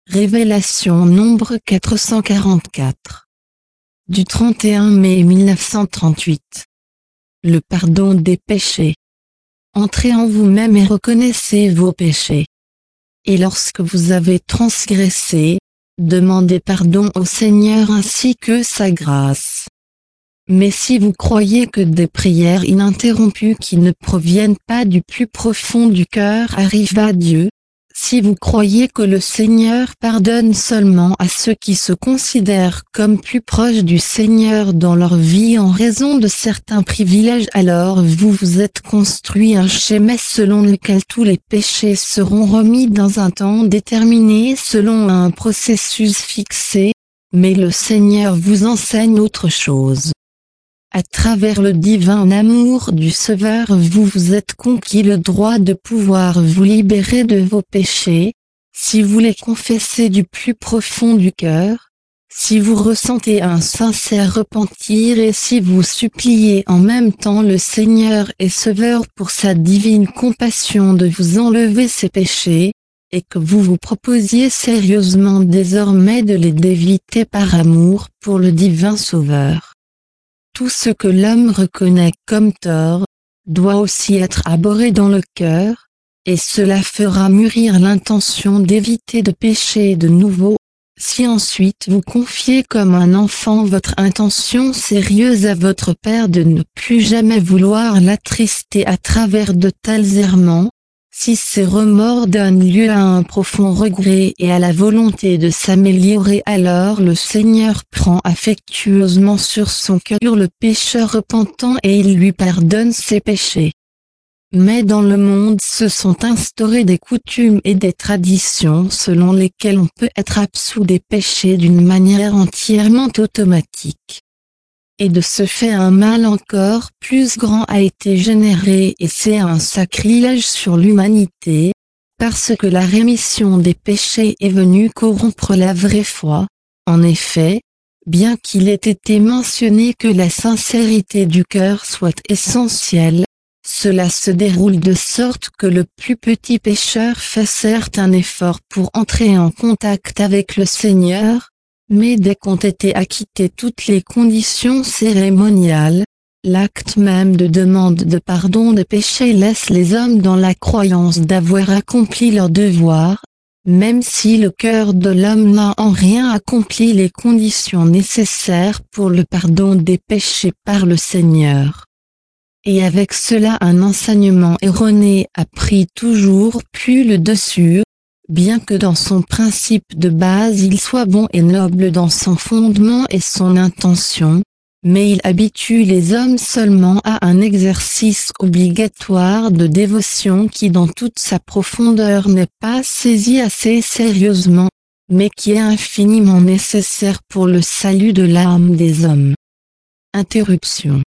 Révélation nombre 444. Du 31 mai 1938. Le pardon des péchés. Entrez en vous-même et reconnaissez vos péchés. Et lorsque vous avez transgressé, demandez pardon au Seigneur ainsi que sa grâce. Mais si vous croyez que des prières ininterrompues qui ne proviennent pas du plus profond du cœur arrivent à Dieu, si vous croyez que le Seigneur pardonne seulement à ceux qui se considèrent comme plus proches du Seigneur dans leur vie en raison de certains privilèges, alors vous vous êtes construit un schéma selon lequel tous les péchés seront remis dans un temps déterminé selon un processus fixé, mais le Seigneur vous enseigne autre chose. À travers le divin amour du Sauveur, vous vous êtes conquis le droit de pouvoir vous libérer de vos péchés, si vous les confessez du plus profond du cœur, si vous ressentez un sincère repentir et si vous suppliez en même temps le Seigneur et Sauveur pour sa divine compassion de vous enlever ces péchés, et que vous vous proposiez sérieusement désormais de les d'éviter par amour pour le divin Sauveur. Tout ce que l'homme reconnaît comme tort, doit aussi être abhorré dans le cœur, et cela fera mûrir l'intention d'éviter de pécher de nouveau. Si ensuite vous confiez comme un enfant votre intention sérieuse à votre Père de ne plus jamais vouloir l'attrister à travers de tels errements, si ces remords donnent lieu à un profond regret et à la volonté de s'améliorer, alors le Seigneur prend affectueusement sur son cœur le pécheur repentant et il lui pardonne ses péchés. Mais dans le monde se sont instaurées des coutumes et des traditions selon lesquelles on peut être absous des péchés d'une manière entièrement automatique. Et de ce fait un mal encore plus grand a été généré et c'est un sacrilège sur l'humanité, parce que la rémission des péchés est venue corrompre la vraie foi. En effet, bien qu'il ait été mentionné que la sincérité du cœur soit essentielle, cela se déroule de sorte que le plus petit pécheur fait certes un effort pour entrer en contact avec le Seigneur, mais dès qu'ont été acquittées toutes les conditions cérémoniales, l'acte même de demande de pardon des péchés laisse les hommes dans la croyance d'avoir accompli leur devoir, même si le cœur de l'homme n'a en rien accompli les conditions nécessaires pour le pardon des péchés par le Seigneur. Et avec cela un enseignement erroné a pris toujours plus le dessus, bien que dans son principe de base il soit bon et noble dans son fondement et son intention, mais il habitue les hommes seulement à un exercice obligatoire de dévotion qui dans toute sa profondeur n'est pas saisi assez sérieusement, mais qui est infiniment nécessaire pour le salut de l'âme des hommes. Interruption.